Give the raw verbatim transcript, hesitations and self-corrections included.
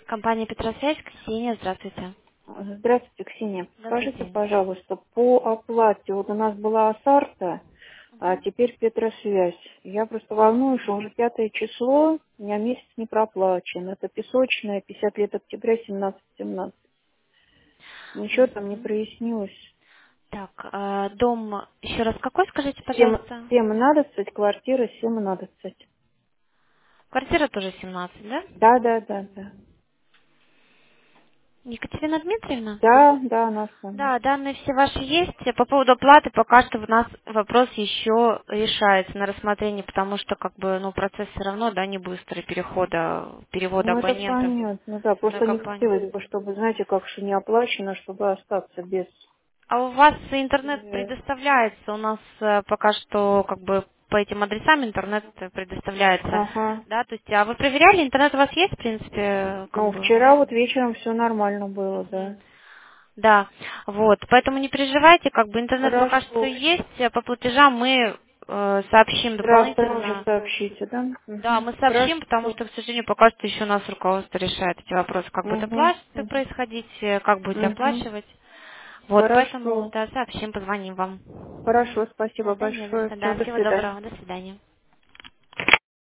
Компания Петросвязь, Ксения, здравствуйте. Здравствуйте, Ксения. Добрый Скажите, день. пожалуйста, по оплате, вот у нас была Асарта, а теперь Петросвязь. Я просто волнуюсь, что уже пятое число, у меня месяц не проплачен. Это Песочная, пятьдесят лет октября, семнадцать семнадцать. Ничего там не Мгм. прояснилось. Так, э, дом, еще раз какой, скажите, Семь, пожалуйста? семнадцать, квартира семнадцать. Квартира тоже семнадцать, да? Да, да, да, да. Екатерина Дмитриевна? Да, да, она самая. Да, данные все ваши есть. По поводу оплаты пока что у нас вопрос еще решается на рассмотрении, потому что как бы, ну, процесс все равно, да, не быстрый перехода, перевода Ну, это абонентов понятно, да. на Просто не компанию. хотелось бы, чтобы, знаете, как что не оплачено, чтобы остаться без... А у вас интернет э, предоставляется, у нас э, пока что как бы по этим адресам интернет предоставляется, Ага. да, то есть, а вы проверяли, интернет у вас есть, в принципе, э, как Ну, бы, вчера вот вечером все нормально было, Мгм. да. Да, вот, поэтому не переживайте, как бы интернет пока что Хорошо. есть, а по платежам мы э, сообщим Сразу, сразу же дополнительно, сообщите, да? да, Угу. мы Хорошо. сообщим, потому что, к сожалению, пока что еще у нас руководство решает эти вопросы, как будет Угу. оплата происходить, э, как будете Угу. оплачивать. Вот, поэтому, Хорошо. да, сообщим, позвоним вам. Хорошо, спасибо Да, да, не за большое. что. Все, Да, до всего свидания. доброго, до свидания.